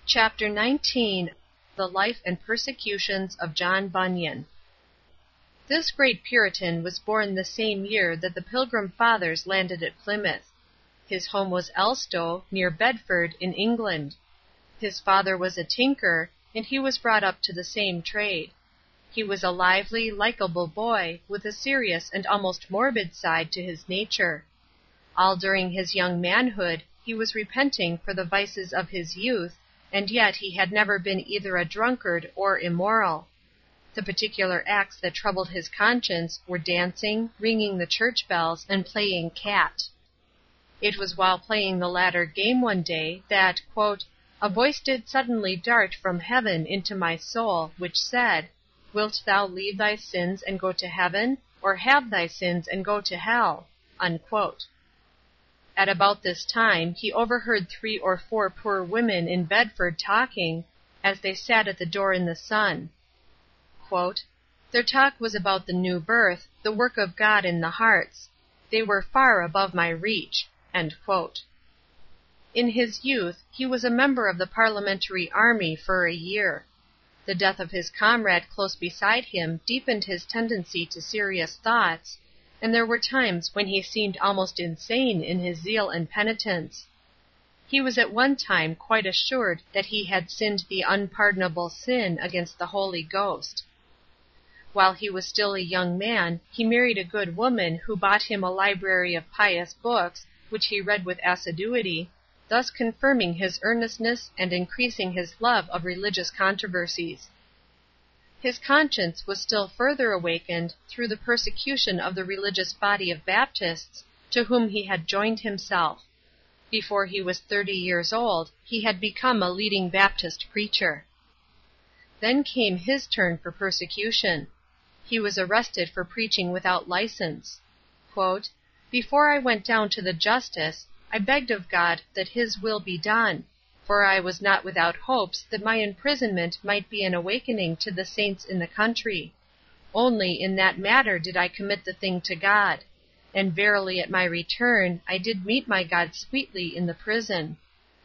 CHAPTER 19. The Life and Persecutions of John Bunyan. This great Puritan was born the same year that the Pilgrim Fathers landed at Plymouth. His home was Elstow, near Bedford, in England. His father was a tinker, and he was brought up to the same trade. He was a lively, likable boy, with a serious and almost morbid side to his nature. All during his young manhood he was repenting for the vices of his youth, and yet he had never been either a drunkard or immoral. The particular acts that troubled his conscience were dancing, ringing the church bells, and playing cat. It was while playing the latter game one day that, "a voice did suddenly dart from heaven into my soul, which said, Wilt thou leave thy sins and go to heaven, or have thy sins and go to hell?" At about this time he overheard 3 or 4 poor women in Bedford talking, as they sat at the door in the sun. "Their talk was about the new birth, the work of God in the hearts. They were far above my reach." In his youth he was a member of the Parliamentary army for a year. The death of his comrade close beside him deepened his tendency to serious thoughts, and there were times when he seemed almost insane in his zeal and penitence. He was at one time quite assured that he had sinned the unpardonable sin against the Holy Ghost. While he was still a young man he married a good woman who bought him a library of pious books, which he read with assiduity, thus confirming his earnestness and increasing his love of religious controversies. His conscience was still further awakened through the persecution of the religious body of Baptists, to whom he had joined himself. Before he was 30 years old he had become a leading Baptist preacher. Then came his turn for persecution. He was arrested for preaching without license. "Before I went down to the justice, I begged of God that His will be done, for I was not without hopes that my imprisonment might be an awakening to the saints in the country. Only in that matter did I commit the thing to God; and verily at my return I did meet my God sweetly in the prison."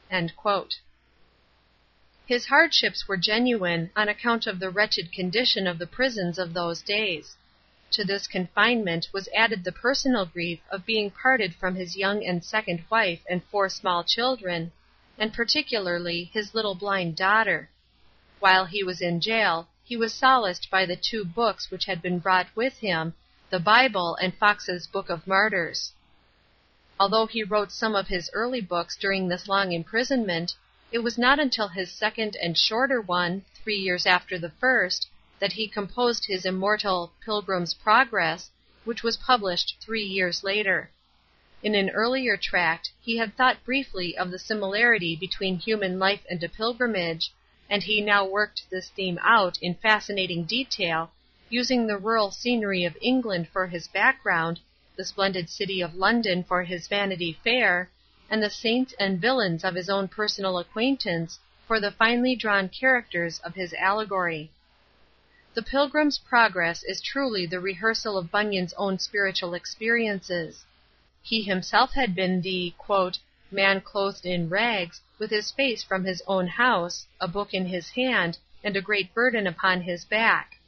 His hardships were genuine, on account of the wretched condition of the prisons of those days. To this confinement was added the personal grief of being parted from his young and second wife and 4 small children, and particularly his little blind daughter. While he was in jail he was solaced by the 2 books which had been brought with him, the Bible and Fox's Book of Martyrs. Although he wrote some of his early books during this long imprisonment, it was not until his second and shorter one, 3 years after the first, that he composed his immortal Pilgrim's Progress, which was published 3 years later. In an earlier tract he had thought briefly of the similarity between human life and a pilgrimage, and he now worked this theme out in fascinating detail, using the rural scenery of England for his background, the splendid city of London for his Vanity Fair, and the saints and villains of his own personal acquaintance for the finely drawn characters of his allegory. The Pilgrim's Progress is truly the rehearsal of Bunyan's own spiritual experiences. He himself had been the "man clothed in rags, with his face from his own house, a book in his hand, and a great burden upon his back."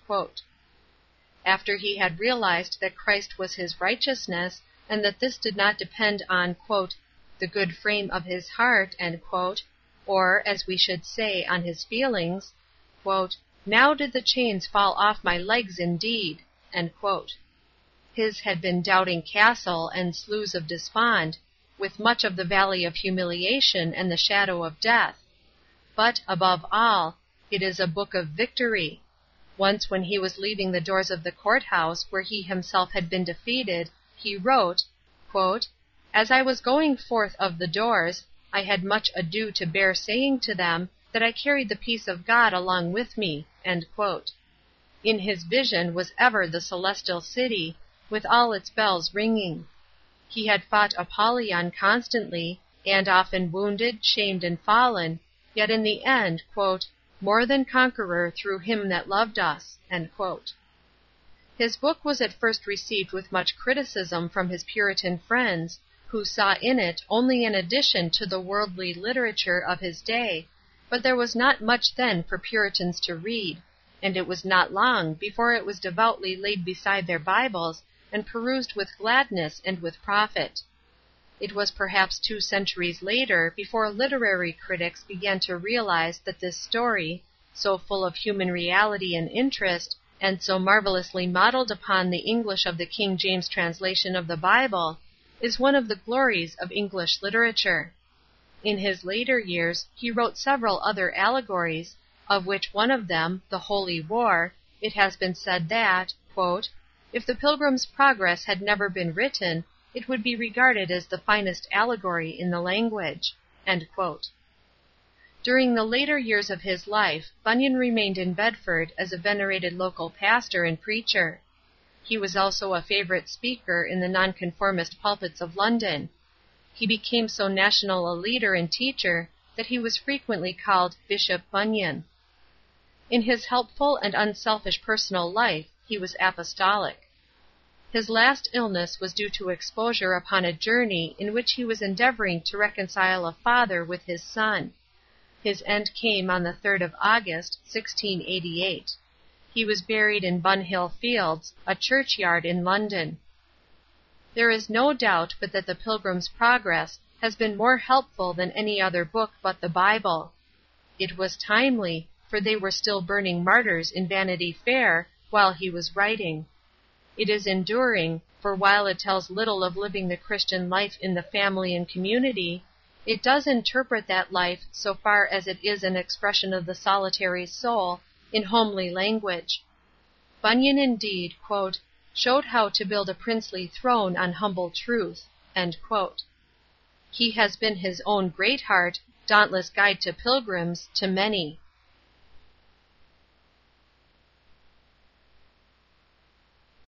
After he had realized that Christ was his righteousness, and that this did not depend on "the good frame of his heart," or, as we should say, on his feelings, "now did the chains fall off my legs indeed." His had been Doubting Castle and Sloughs of Despond, with much of the Valley of Humiliation and the Shadow of Death. But, above all, it is a book of victory. Once when he was leaving the doors of the courthouse where he himself had been defeated, he wrote, "As I was going forth of the doors, I had much ado to bear saying to them, that I carried the peace of God along with me." In his vision was ever the celestial city, with all its bells ringing. He had fought Apollyon constantly, and often wounded, shamed, and fallen, yet in the end, "more than conqueror through him that loved us." His book was at first received with much criticism from his Puritan friends, who saw in it only an addition to the worldly literature of his day, But there was not much then for Puritans to read, and it was not long before it was devoutly laid beside their Bibles and perused with gladness and with profit. It was perhaps 2 centuries later before literary critics began to realize that this story, so full of human reality and interest, and so marvelously modeled upon the English of the King James translation of the Bible, is one of the glories of English literature. In his later years he wrote several other allegories, of which one of them, the Holy War, it has been said that, "if the Pilgrim's Progress had never been written, it would be regarded as the finest allegory in the language." During the later years of his life Bunyan remained in Bedford as a venerated local pastor and preacher. He was also a favorite speaker in the nonconformist pulpits of London. He became so national a leader and teacher that he was frequently called Bishop Bunyan. In his helpful and unselfish personal life he was apostolic. His last illness was due to exposure upon a journey in which he was endeavoring to reconcile a father with his son. His end came on the 3rd of August, 1688. He was buried in Bunhill Fields, a churchyard in London. There is no doubt but that the Pilgrim's Progress has been more helpful than any other book but the Bible. It was timely, for they were still burning martyrs in Vanity Fair while he was writing. It is enduring, for while it tells little of living the Christian life in the family and community, it does interpret that life so far as it is an expression of the solitary soul in homely language. Bunyan indeed "showed how to build a princely throne on humble truth." He has been his own Greatheart, dauntless guide to pilgrims, to many.